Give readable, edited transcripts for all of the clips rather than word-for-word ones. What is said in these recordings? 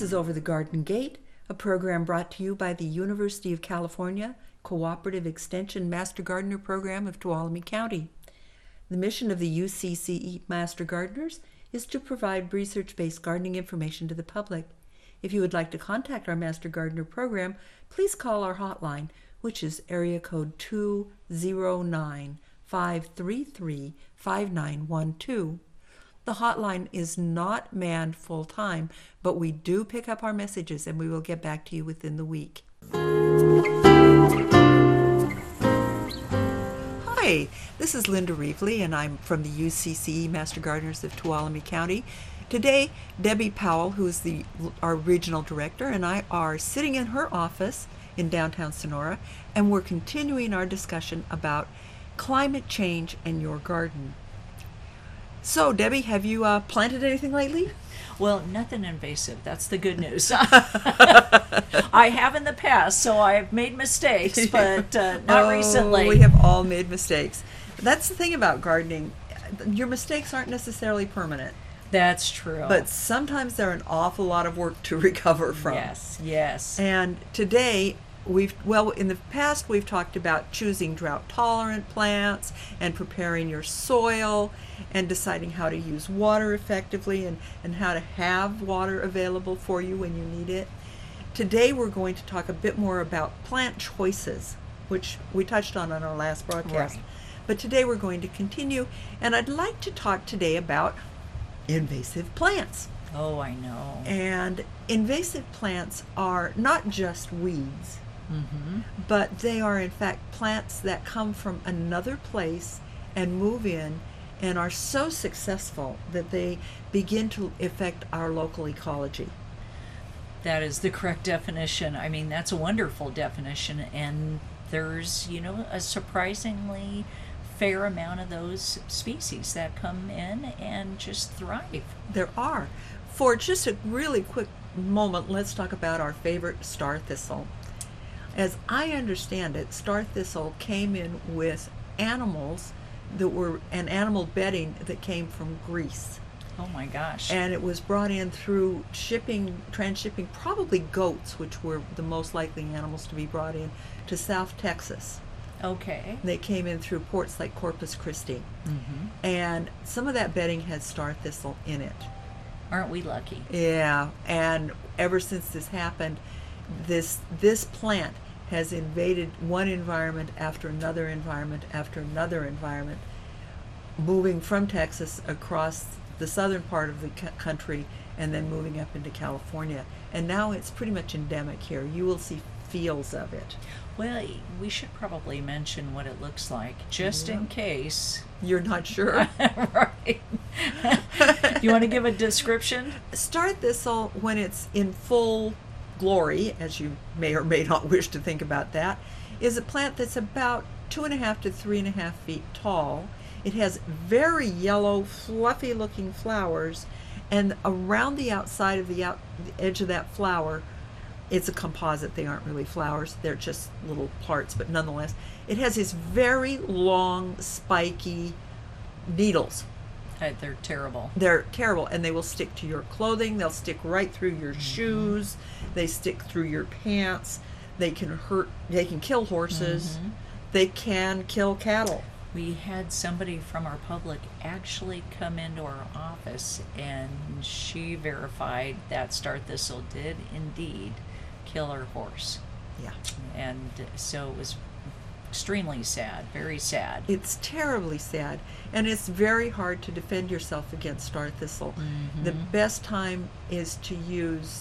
is Over the Garden Gate, a program brought to you by the University of California Cooperative Extension Master Gardener Program of Tuolumne County. The mission of the UCCE Master Gardeners is to provide research-based gardening information to the public. If you would like to contact our Master Gardener program, please call our hotline, which is area code 209-533-5912. The hotline is not manned full-time, but we do pick up our messages and we will get back to you within the week. Hi, this is Linda Reevely, and I'm from the UCCE Master Gardeners of Tuolumne County. Today, Debbie Powell, who is our regional director, and I are sitting in her office in downtown Sonora, and we're continuing our discussion about climate change and your garden. So, Debbie, have you planted anything lately? Well, nothing invasive. That's the good news. I have in the past, so I've made mistakes, but not recently. We have all made mistakes. That's the thing about gardening. Your mistakes aren't necessarily permanent. That's true. But sometimes they're an awful lot of work to recover from. Yes, yes. And today, in the past we've talked about choosing drought-tolerant plants and preparing your soil and deciding how to use water effectively and how to have water available for you when you need it. Today we're going to talk a bit more about plant choices, which we touched on our last broadcast. Right. But today we're going to continue, and I'd like to talk today about invasive plants. Oh, I know. And invasive plants are not just weeds, but they are in fact plants that come from another place and move in and are so successful that they begin to affect our local ecology. That is the correct definition. I mean, that's a wonderful definition, and there's, a surprisingly fair amount of those species that come in and just thrive. There are. For just a really quick moment, let's talk about our favorite star thistle. As I understand it, star thistle came in with animals that were an animal bedding that came from Greece. Oh my gosh. And it was brought in through transshipping, probably goats, which were the most likely animals to be brought in, to South Texas. Okay. They came in through ports like Corpus Christi. And some of that bedding had star thistle in it. Aren't we lucky? Yeah, and ever since this happened, this plant has invaded one environment after another environment after another environment, moving from Texas across the southern part of the country and then moving up into California. And now it's pretty much endemic here. You will see fields of it. Well, we should probably mention what it looks like, just in case. You're not sure? Right. You want to give a description? Star thistle, when it's in full glory, as you may or may not wish to think about that, is a plant that's about 2.5 to 3.5 feet tall. It has very yellow, fluffy-looking flowers, and around the outside of the edge of that flower, it's a composite. They aren't really flowers. They're just little parts, but nonetheless, it has these very long, spiky needles. They're terrible. They're terrible, and they will stick to your clothing. They'll stick right through your shoes. They stick through your pants. They can hurt. They can kill horses. They can kill cattle. We had somebody from our public actually come into our office, and she verified that star thistle did indeed kill her horse. Yeah. And so it was extremely sad, very sad. It's terribly sad, and it's very hard to defend yourself against star thistle. The best time is to use,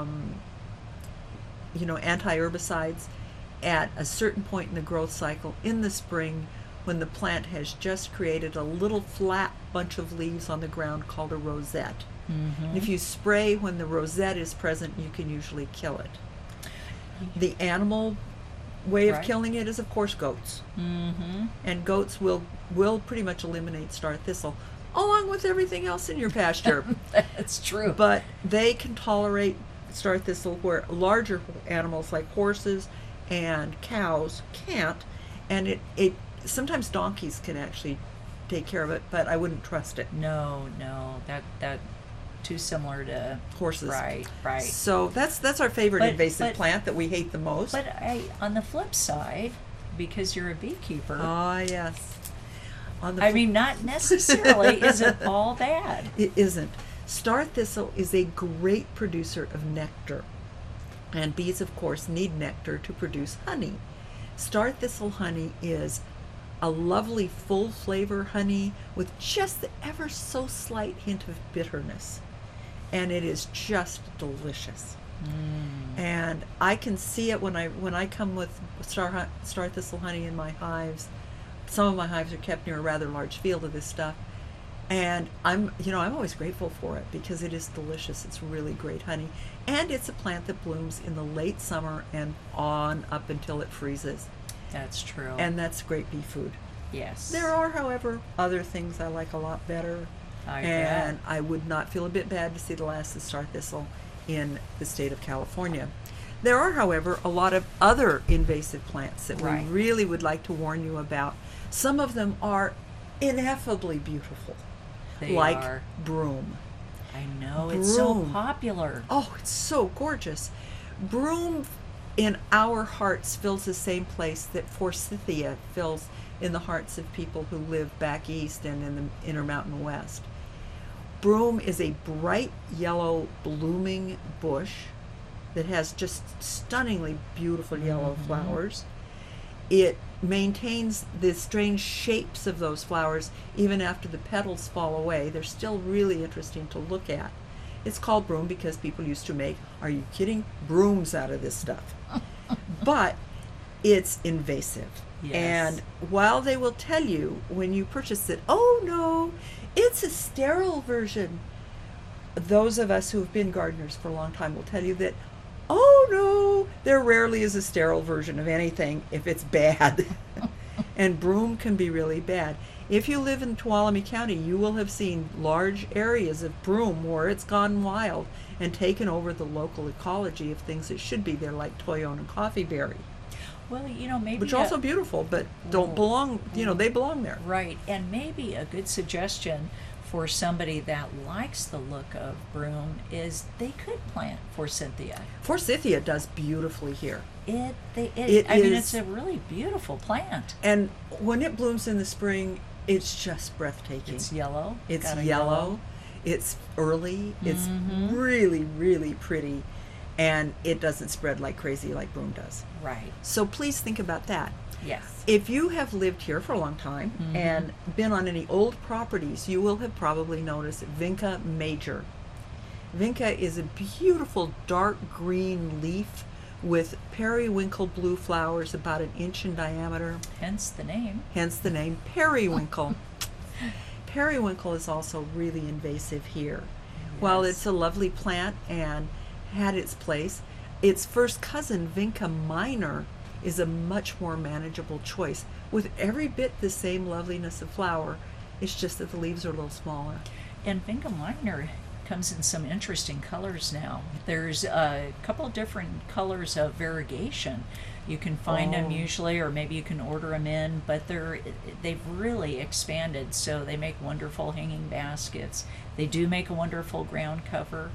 anti-herbicides at a certain point in the growth cycle in the spring, when the plant has just created a little flat bunch of leaves on the ground called a rosette. And if you spray when the rosette is present, you can usually kill it. The animal way of killing it is, of course, goats. And goats will pretty much eliminate star thistle, along with everything else in your pasture. That's true. But they can tolerate star thistle where larger animals like horses and cows can't. And it sometimes donkeys can actually take care of it, but I wouldn't trust it. No, that too similar to horses. Right, right. So that's our favorite But- invasive but- plant that we hate the most. But on the flip side, because you're a beekeeper, Ah, yes. On the I mean, not necessarily is it all bad. It isn't. Star thistle is a great producer of nectar. And bees, of course, need nectar to produce honey. Star thistle honey is a lovely full flavor honey with just the ever so slight hint of bitterness. And it is just delicious. And I can see it when I come with star thistle honey in my hives. Some of my hives are kept near a rather large field of this stuff. And I'm always grateful for it because it is delicious. It's really great honey. And it's a plant that blooms in the late summer and on up until it freezes. That's true. And that's great bee food. yes. There are, however, other things I like a lot better. I And bet. I would not feel a bit bad to see the last of star thistle in the state of California. There are, however, a lot of other invasive plants that Right. we really would like to warn you about. Some of them are ineffably beautiful, They like are. broom. I know, it's so broom. popular. Oh, it's so gorgeous. Broom in our hearts fills the same place that forsythia fills in the hearts of people who live back east and in the Intermountain West. Broom is a bright yellow blooming bush that has just stunningly beautiful yellow flowers. It maintains the strange shapes of those flowers even after the petals fall away. They're still really interesting to look at. It's called broom because people used to make, are you kidding, brooms out of this stuff. But it's invasive. Yes. And while they will tell you when you purchase it, oh no, it's a sterile version, those of us who have been gardeners for a long time will tell you that, oh no, there rarely is a sterile version of anything if it's bad. And broom can be really bad. If you live in Tuolumne County, you will have seen large areas of broom where it's gone wild and taken over the local ecology of things that should be there, like toyon and coffeeberry, Well, maybe which are also beautiful, but don't belong, they belong there. right, and maybe a good suggestion for somebody that likes the look of broom is they could plant forsythia. Forsythia does beautifully here. It It I mean, is- it's a really beautiful plant. And when it blooms in the spring, it's just breathtaking. It's yellow. It's got a yellow. It's early. It's really, really pretty. And it doesn't spread like crazy like broom does. Right. So please think about that. Yes. If you have lived here for a long time and been on any old properties, you will have probably noticed Vinca major. Vinca is a beautiful dark green leaf with periwinkle blue flowers about an inch in diameter, Hence the name. hence the name periwinkle. Periwinkle is also really invasive here. While Yes. it's a lovely plant and had its place, its first cousin, Vinca minor, is a much more manageable choice with every bit the same loveliness of flower. It's just that the leaves are a little smaller. And Vinca minor comes in some interesting colors now. There's a couple of different colors of variegation. You can find them Oh. usually, or maybe you can order them in, but they've really expanded, so they make wonderful hanging baskets. They do make a wonderful ground cover.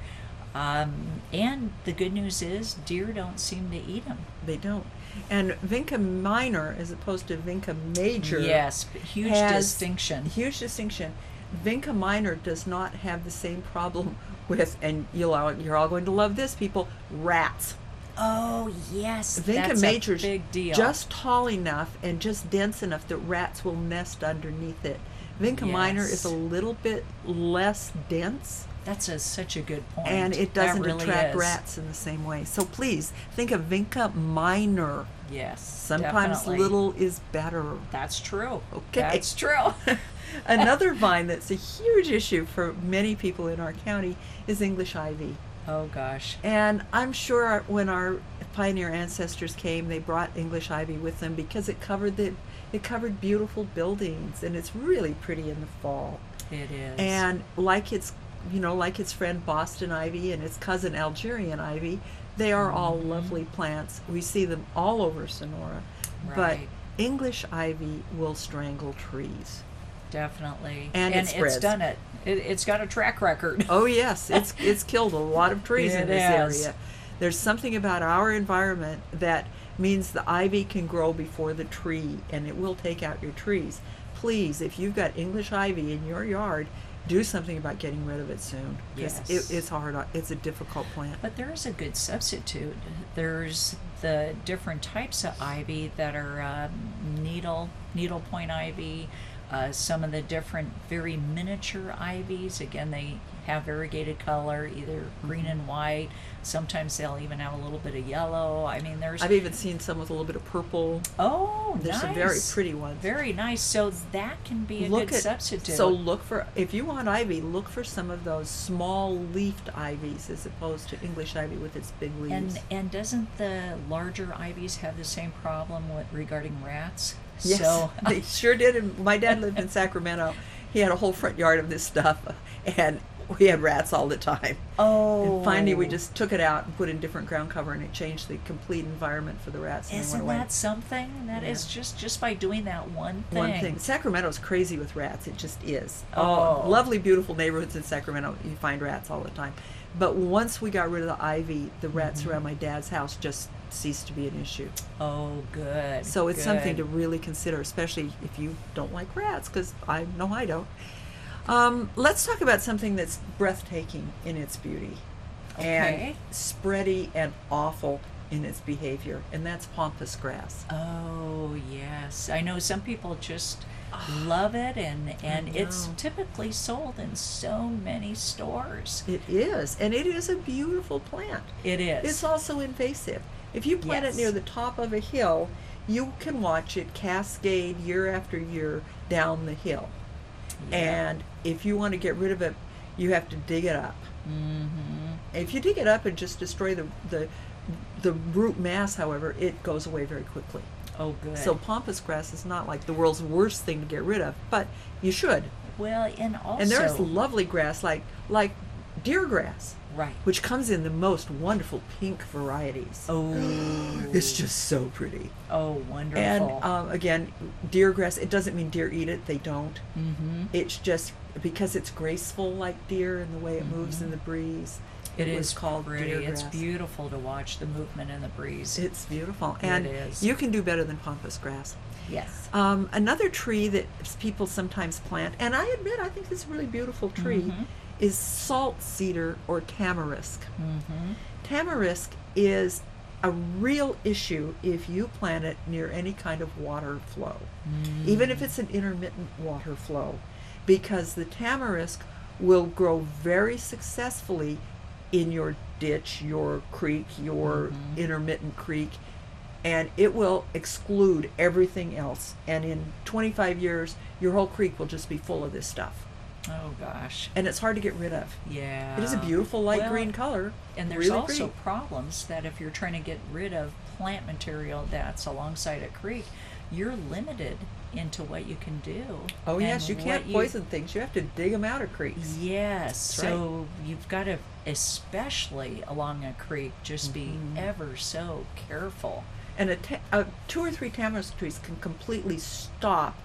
And the good news is deer don't seem to eat them. They don't. And Vinca minor, as opposed to Vinca major, Yes, huge has distinction. Huge distinction. Vinca minor does not have the same problem with, and you're all going to love this, people, rats. Oh yes, Vinca that's major's a big deal. just tall enough and just dense enough that rats will nest underneath it. Vinca minor Yes. is a little bit less dense, That's such a good point. and it That doesn't really attract is. rats in the same way. So please think of Vinca minor. Yes, Sometimes definitely. little is better. That's true. Okay. That's true. Another vine that's a huge issue for many people in our county is English ivy. Oh gosh. And I'm sure when our pioneer ancestors came, they brought English ivy with them because it covered beautiful buildings, and it's really pretty in the fall. It is. And like its friend Boston ivy and its cousin Algerian ivy, they are all lovely plants. We see them all over Sonora. But Right. English ivy will strangle trees. Definitely. And it spreads. It's done it. It's got a track record. Oh yes, it's killed a lot of trees in this area. There's something about our environment that means the ivy can grow before the tree, and it will take out your trees. Please, if you've got English ivy in your yard, do something about getting rid of it soon. Yes. It's hard. It's a difficult plant. But there is a good substitute. There's the different types of ivy that are needlepoint ivy, some of the different very miniature ivies. Again, they have variegated color, either green and white. Sometimes they'll even have a little bit of yellow. I mean, I've even seen some with a little bit of purple. Oh, There's nice. some very pretty ones. Very nice. So that can be a good substitute. So look for, if you want ivy, look for some of those small leafed ivies as opposed to English ivy with its big leaves. And doesn't the larger ivies have the same problem regarding rats? Yes, So, they sure did. And my dad lived in Sacramento. He had a whole front yard of this stuff, and we had rats all the time. oh. And finally, we just took it out and put in different ground cover, and it changed the complete environment for the rats. And they Isn't went away. that something? That is just by doing that one thing. One thing. Sacramento's crazy with rats. It just is. Oh. Lovely, beautiful neighborhoods in Sacramento. You find rats all the time. But once we got rid of the ivy, the rats around my dad's house just ceased to be an issue. Oh, good. So it's something to good. really consider, especially if you don't like rats, because I know I don't. Let's talk about something that's breathtaking in its beauty Okay. and spready and awful in its behavior, and that's pampas grass. Oh, yes. I know some people just love it, and it's know. typically sold in so many stores. It is, and it is a beautiful plant. It is. It's also invasive. If you plant Yes. it near the top of a hill, you can watch it cascade year after year down the hill. Yeah. And if you want to get rid of it, you have to dig it up. Mm-hmm. If you dig it up and just destroy the root mass, however, it goes away very quickly. Oh, good. So pampas grass is not like the world's worst thing to get rid of, but you should. well, and also, And there's lovely grass like deer grass, right. which comes in the most wonderful pink varieties. Oh, It's just so pretty. oh, wonderful. And again, deer grass, it doesn't mean deer eat it, they don't. mm-hmm. It's just because it's graceful like deer and the way it moves in the breeze. It was is called pretty. deer It's grass. beautiful to watch the movement in the breeze. It's beautiful. And is. you can do better than pampas grass. Yes. Another tree that people sometimes plant, and I admit I think it's a really beautiful tree, Mhm. is salt cedar or tamarisk. Mm-hmm. Tamarisk is a real issue if you plant it near any kind of water flow, even if it's an intermittent water flow, because the tamarisk will grow very successfully in your ditch, your creek, your intermittent creek, and it will exclude everything else. And in 25 years, your whole creek will just be full of this stuff. Oh gosh. And it's hard to get rid of. Yeah. It is a beautiful light Well, green color. And there's really also pretty. problems that if you're trying to get rid of plant material that's alongside a creek, you're limited into what you can do. Oh and yes, you can't what poison things. You have to dig them out of creeks. Yes. That's So you've got to, especially along a creek, just be Mm-hmm. ever so careful. And 2 or 3 tamarisk trees can completely stop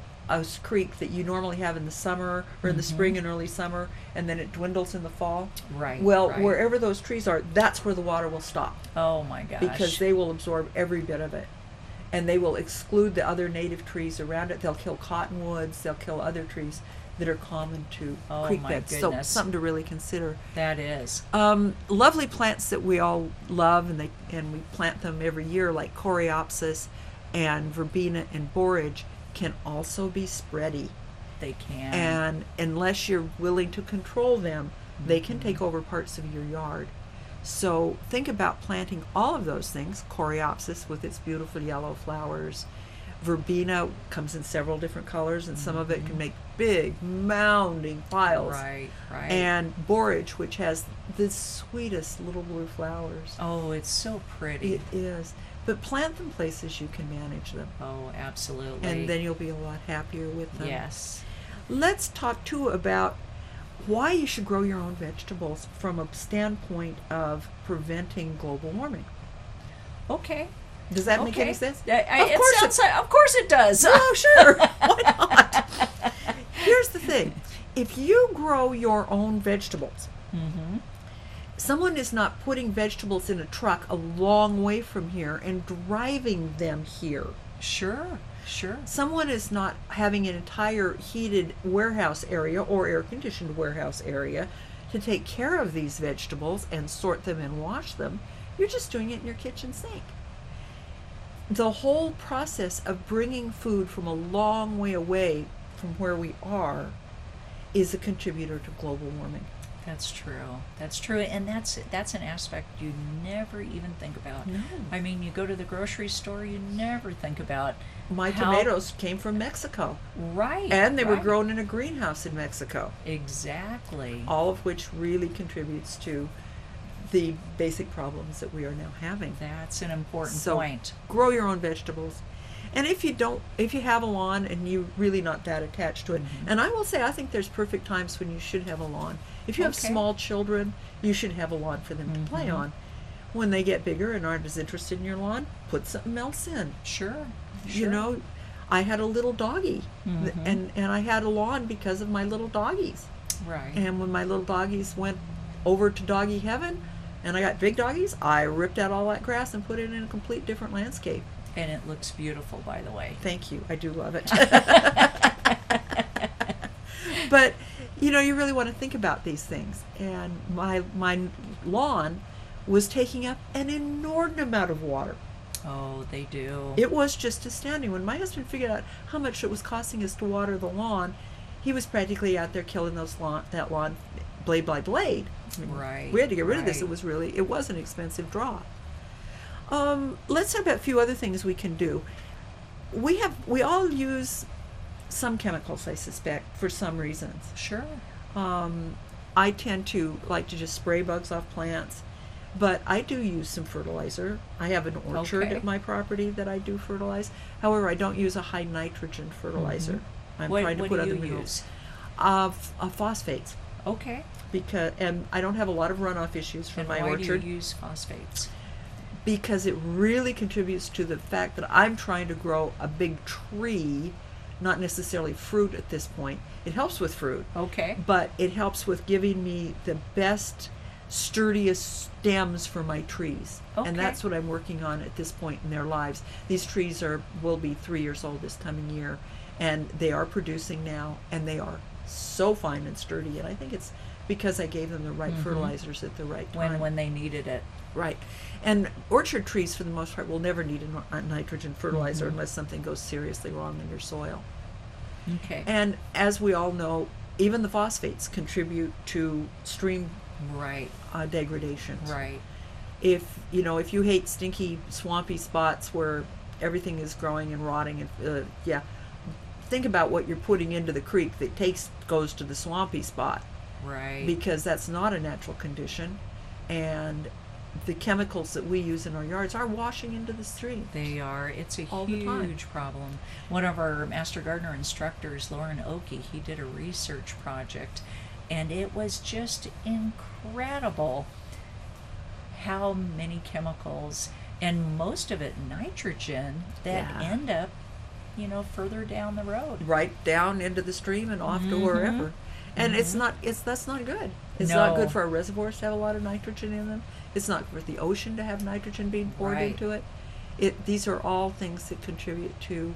a creek that you normally have in the summer or in the spring and early summer, and then it dwindles in the fall. Right. Well, right. wherever those trees are, that's where the water will stop, Oh my gosh. because they will absorb every bit of it. And they will exclude the other native trees around it. They'll kill cottonwoods, they'll kill other trees that are common to Oh, creek my beds. So goodness. something to really consider. That is. Lovely plants that we all love, and we plant them every year, like coreopsis and verbena and borage, can also be spready. They can. And unless you're willing to control them, they can take over parts of your yard. So think about planting all of those things. Coreopsis with its beautiful yellow flowers. Verbena comes in several different colors, and some of it can make big mounding piles. Right, right. And borage, which has the sweetest little blue flowers. oh, it's so pretty. It is. But plant them places you can manage them, Oh, absolutely. and then you'll be a lot happier with them. yes. Let's talk too about why you should grow your own vegetables from a standpoint of preventing global warming. Okay. Does that make Okay. any sense? Of course it does. Oh, sure. Why not? grow your own vegetables. Mm-hmm. Someone is not putting vegetables in a truck a long way from here and driving them here. Sure, sure. Someone is not having an entire heated warehouse area or air-conditioned warehouse area to take care of these vegetables and sort them and wash them. You're just doing it in your kitchen sink. The whole process of bringing food from a long way away from where we are is a contributor to global warming. That's true. That's true, and that's an aspect you never even think about. No. I mean, you go to the grocery store, you never think about My how- tomatoes came from Mexico, Right. and they were right. grown in a greenhouse in Mexico, Exactly. all of which really contributes to the basic problems that we are now having. That's an important So point. grow your own vegetables. And if you have a lawn and you're really not that attached to it, Mm-hmm. and I will say I think there's perfect times when you should have a lawn. If you have Okay. small children, you should have a lawn for them to play Mhm. on. When they get bigger and aren't as interested in your lawn, put something else in. Sure. You sure. know, I had a little doggy, Mhm. and I had a lawn because of my little doggies. Right. And when my little doggies went over to doggy heaven, and I got big doggies, I ripped out all that grass and put it in a complete different landscape. And it looks beautiful, by the way. Thank you. I do love it. But, you know, you really want to think about these things. And my lawn was taking up an inordinate amount of water. Oh, they do. It was just astounding. When my husband figured out how much it was costing us to water the lawn, he was practically out there killing that lawn blade by blade. I mean, Right, we had to get rid of this. right. It was an expensive draw. Let's talk about a few other things we can do. We all use some chemicals, I suspect, for some reasons. Sure. I tend to like to just spray bugs off plants, but I do use some fertilizer. I have an orchard Okay. at my property that I do fertilize. However, I don't use a high nitrogen fertilizer. I'm What, trying to what put do other you minerals. use? Phosphates, Okay. and I don't have a lot of runoff issues from And my why orchard. do you use phosphates? Because it really contributes to the fact that I'm trying to grow a big tree, not necessarily fruit at this point. It helps with fruit, Okay. but it helps with giving me the best, sturdiest stems for my trees. Okay. And that's what I'm working on at this point in their lives. These trees will be 3 years old this coming year, and they are producing now, and they are so fine and sturdy. And I think it's because I gave them the right Mhm. fertilizers at the right time. When they needed it. Right. And orchard trees, for the most part, will never need a nitrogen fertilizer Mhm. unless something goes seriously wrong in your soil. Okay. And as we all know, even the phosphates contribute to stream Right. degradation. Right. If you hate stinky, swampy spots where everything is growing and rotting, and think about what you're putting into the creek that goes to the swampy spot, Right. because that's not a natural condition, and the chemicals that we use in our yards are washing into the stream. They are. It's a All the time. huge problem. One of our Master Gardener instructors, Lauren Oakey, he did a research project, and it was just incredible how many chemicals, and most of it nitrogen, that Yeah. end up, further down the road. Right down into the stream and off to Mhm. wherever. And that's not good. It's not good No. for our reservoirs to have a lot of nitrogen in them. It's not good for the ocean to have nitrogen being poured Right. into it. These are all things that contribute to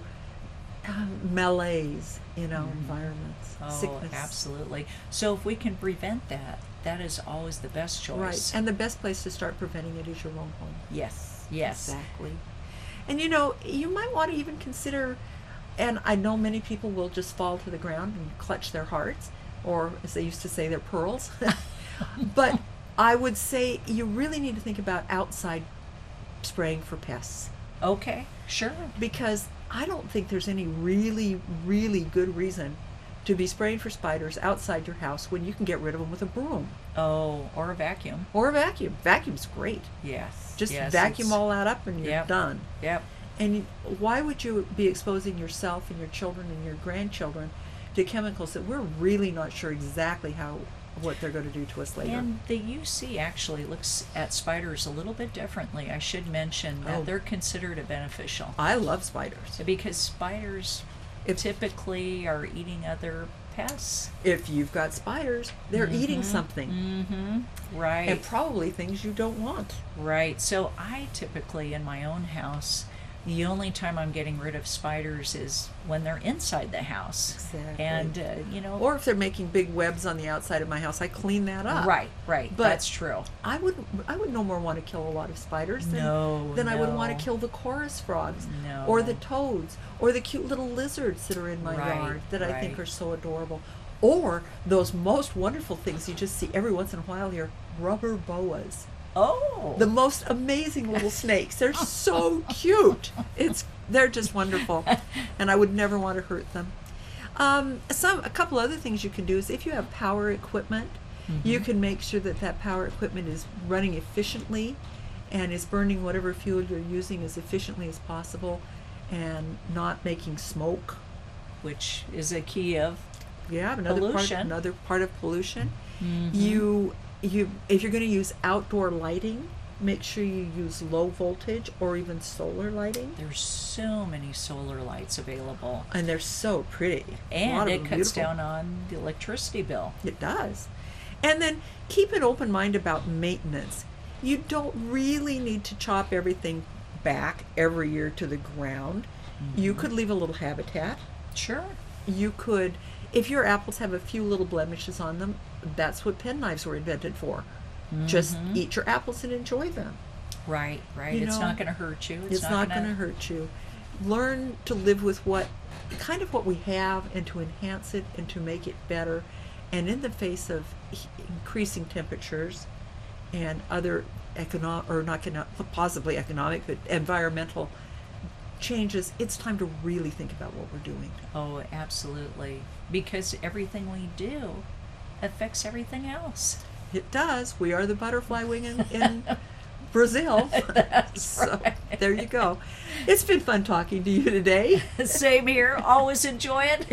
malaise in our environments, Oh, sickness. absolutely. So if we can prevent that, that is always the best choice. Right. And the best place to start preventing it is your own home. yes, yes. Exactly. And you might want to even consider, and I know many people will just fall to the ground and clutch their hearts, or as they used to say, their pearls. But I would say you really need to think about outside spraying for pests, Okay, sure. because I don't think there's any really, really good reason to be spraying for spiders outside your house when you can get rid of them with a broom Oh, or a vacuum. or a vacuum. Vacuum's great. Yes. Just yes, vacuum it's- all that up and you're Yep. done. Yep. And why would you be exposing yourself and your children and your grandchildren to chemicals that we're really not sure exactly what they're going to do to us later? And the UC actually looks at spiders a little bit differently. I should mention that Oh. they're considered a beneficial I love spiders. because spiders If- typically are eating other pests. If you've got spiders, they're eating something. Mm-hmm. Right. And probably things you don't want. Right. So I typically, in my own house, the only time I'm getting rid of spiders is when they're inside the house. Exactly. And, Or if they're making big webs on the outside of my house, I clean that up. Right. But That's true. I would no more want to kill a lot of spiders than I would want to kill the chorus frogs, No. or the toads, or the cute little lizards that are in my yard that I think are so adorable, or those most wonderful things you just see every once in a while here, rubber boas. Oh. The most amazing little snakes. They're so cute. They're just wonderful, and I would never want to hurt them. A couple other things you can do is if you have power equipment, you can make sure that power equipment is running efficiently and is burning whatever fuel you're using as efficiently as possible and not making smoke. Which is a key of Another part of pollution. You if you're going to use outdoor lighting, make sure you use low voltage or even solar lighting. There's so many solar lights available. And they're so pretty. And it cuts down on the electricity bill. It does. And then keep an open mind about maintenance. You don't really need to chop everything back every year to the ground. You could leave a little habitat. Sure. You could, if your apples have a few little blemishes on them, that's what penknives were invented for. Just eat your apples and enjoy them. Right. It's not going to hurt you. It's not going to hurt you. Learn to live with what we have and to enhance it and to make it better. And in the face of increasing temperatures and other possibly economic, but environmental changes, it's time to really think about what we're doing. Oh, absolutely. Because everything we do affects everything else. It does. We are the butterfly wing in Brazil. So there you go. It's been fun talking to you today. Same here. Always enjoy it.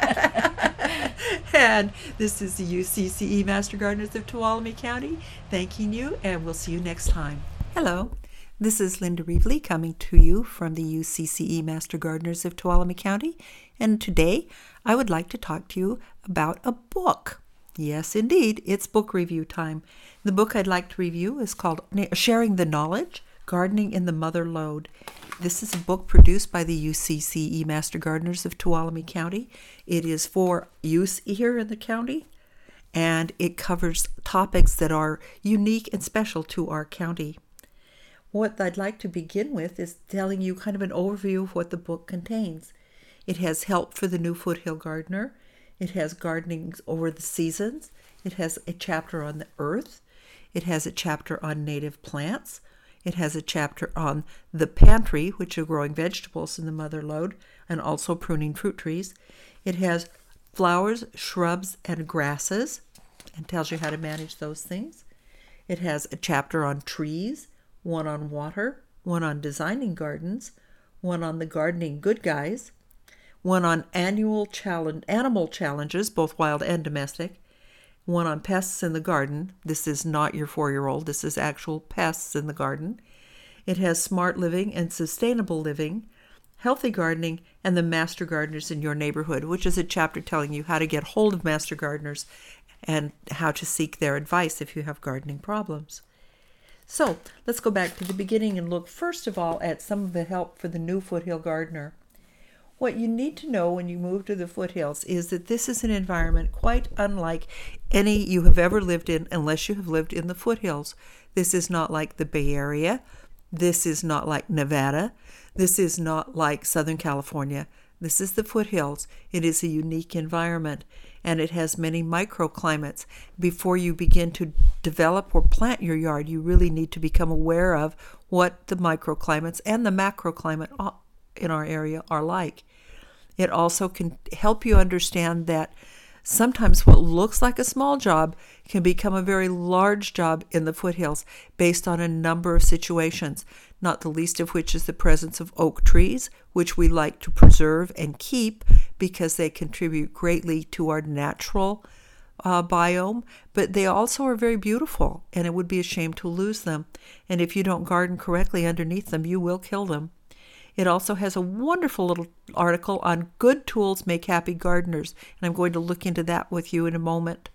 And this is the UCCE Master Gardeners of Tuolumne County thanking you, and we'll see you next time. Hello. This is Linda Reevely coming to you from the UCCE Master Gardeners of Tuolumne County, and today I would like to talk to you about a book. Yes, indeed, it's book review time. The book I'd like to review is called Sharing the Knowledge, Gardening in the Mother Lode. This is a book produced by the UCCE Master Gardeners of Tuolumne County. It is for use here in the county, and it covers topics that are unique and special to our county. What I'd like to begin with is telling you kind of an overview of what the book contains. It has help for the new foothill gardener. It has gardening over the seasons. It has a chapter on the earth. It has a chapter on native plants. It has a chapter on the pantry, which are growing vegetables in the mother lode, and also pruning fruit trees. It has flowers, shrubs, and grasses, and tells you how to manage those things. It has a chapter on trees, one on water, one on designing gardens, one on the gardening good guys, one on animal challenges, both wild and domestic, one on pests in the garden. This is not your 4-year-old. This is actual pests in the garden. It has smart living and sustainable living, healthy gardening, and the master gardeners in your neighborhood, which is a chapter telling you how to get hold of master gardeners and how to seek their advice if you have gardening problems. So let's go back to the beginning and look first of all at some of the help for the new foothill gardener. What you need to know when you move to the foothills is that this is an environment quite unlike any you have ever lived in unless you have lived in the foothills. This is not like the Bay Area. This is not like Nevada. This is not like Southern California. This is the foothills. It is a unique environment, and it has many microclimates. Before you begin to develop or plant your yard, you really need to become aware of what the microclimates and the macroclimate in our area are like. It also can help you understand that sometimes what looks like a small job can become a very large job in the foothills based on a number of situations, not the least of which is the presence of oak trees, which we like to preserve and keep because they contribute greatly to our natural biome, but they also are very beautiful, and it would be a shame to lose them. And if you don't garden correctly underneath them, you will kill them. It also has a wonderful little article on good tools make happy gardeners, and I'm going to look into that with you in a moment.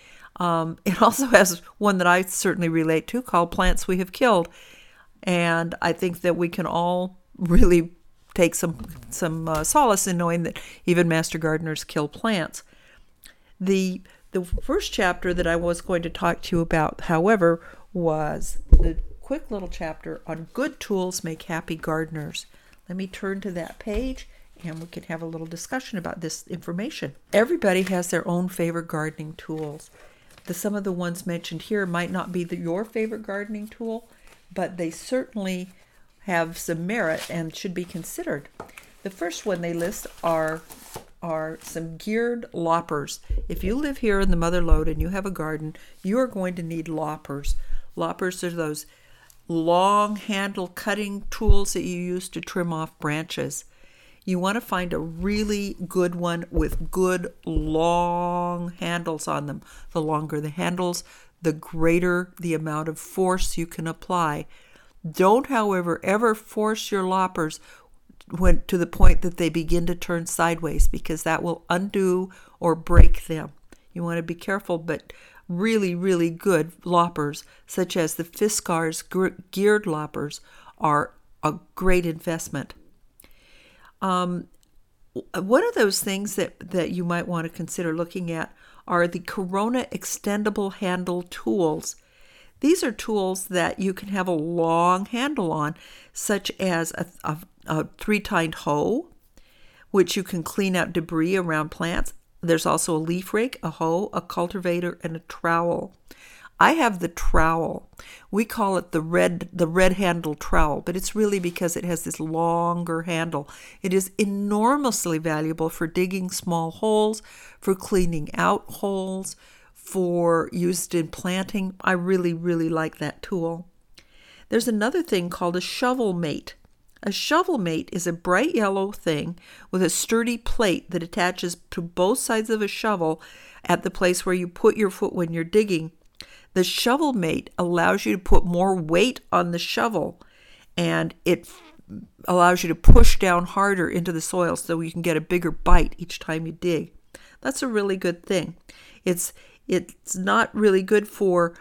It also has one that I certainly relate to called Plants We Have Killed, and I think that we can all really take some solace in knowing that even master gardeners kill plants. The first chapter that I was going to talk to you about, however, was the quick little chapter on good tools make happy gardeners. Let me turn to that page and we can have a little discussion about this information. Everybody has their own favorite gardening tools. Some of the ones mentioned here might not be your favorite gardening tool, but they certainly have some merit and should be considered. The first one they list are some geared loppers. If you live here in the Mother Lode and you have a garden, you are going to need loppers. Loppers are those long handle cutting tools that you use to trim off branches. You want to find a really good one with good long handles on them. The longer the handles, the greater the amount of force you can apply. Don't, however, ever force your loppers to the point that they begin to turn sideways, because that will undo or break them. You want to be careful, but really, really good loppers, such as the Fiskars geared loppers, are a great investment. One of those things that you might want to consider looking at are the Corona extendable handle tools. These are tools that you can have a long handle on, such as a three-tined hoe, which you can clean out debris around plants. There's also a leaf rake, a hoe, a cultivator, and a trowel. I have the trowel. We call it the red handle trowel, but it's really because it has this longer handle. It is enormously valuable for digging small holes, for cleaning out holes, for used in planting. I really, really like that tool. There's another thing called a shovel mate. A shovel mate is a bright yellow thing with a sturdy plate that attaches to both sides of a shovel at the place where you put your foot when you're digging. The shovel mate allows you to put more weight on the shovel, and it allows you to push down harder into the soil so you can get a bigger bite each time you dig. That's a really good thing. It's not really good for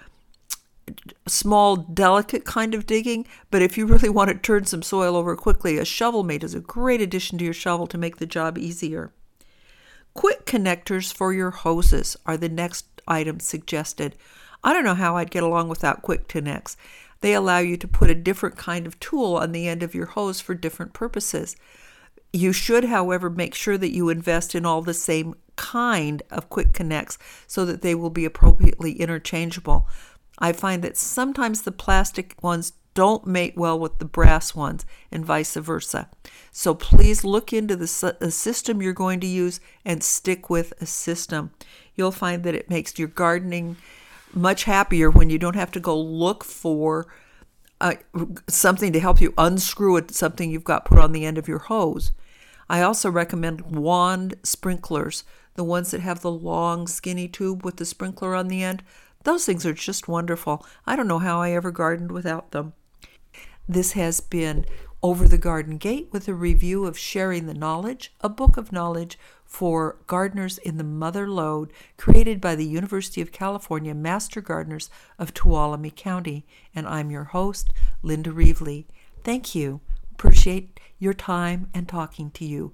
small, delicate kind of digging, but if you really want to turn some soil over quickly, a shovel mate is a great addition to your shovel to make the job easier. Quick connectors for your hoses are the next item suggested. I don't know how I'd get along without quick connects. They allow you to put a different kind of tool on the end of your hose for different purposes. You should, however, make sure that you invest in all the same kind of quick connects so that they will be appropriately interchangeable. I find that sometimes the plastic ones don't mate well with the brass ones and vice versa. So please look into the system you're going to use and stick with a system. You'll find that it makes your gardening much happier when you don't have to go look for something to help you unscrew something you've got put on the end of your hose. I also recommend wand sprinklers, the ones that have the long skinny tube with the sprinkler on the end. Those things are just wonderful. I don't know how I ever gardened without them. This has been Over the Garden Gate with a review of Sharing the Knowledge, a book of knowledge for gardeners in the Mother Lode, created by the University of California Master Gardeners of Tuolumne County. And I'm your host, Linda Reevely. Thank you. Appreciate your time and talking to you.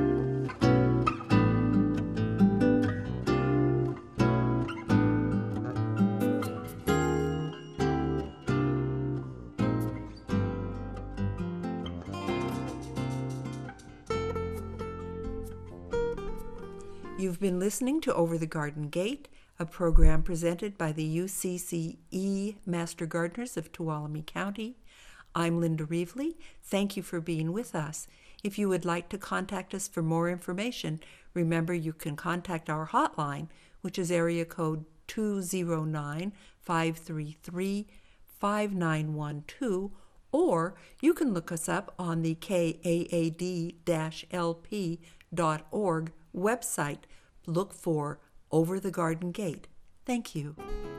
You've been listening to Over the Garden Gate, a program presented by the UCCE Master Gardeners of Tuolumne County. I'm Linda Reevely. Thank you for being with us. If you would like to contact us for more information, remember you can contact our hotline, which is area code 209-533-5912, or you can look us up on the kaad-lp.org website. Look for Over the Garden Gate. Thank you.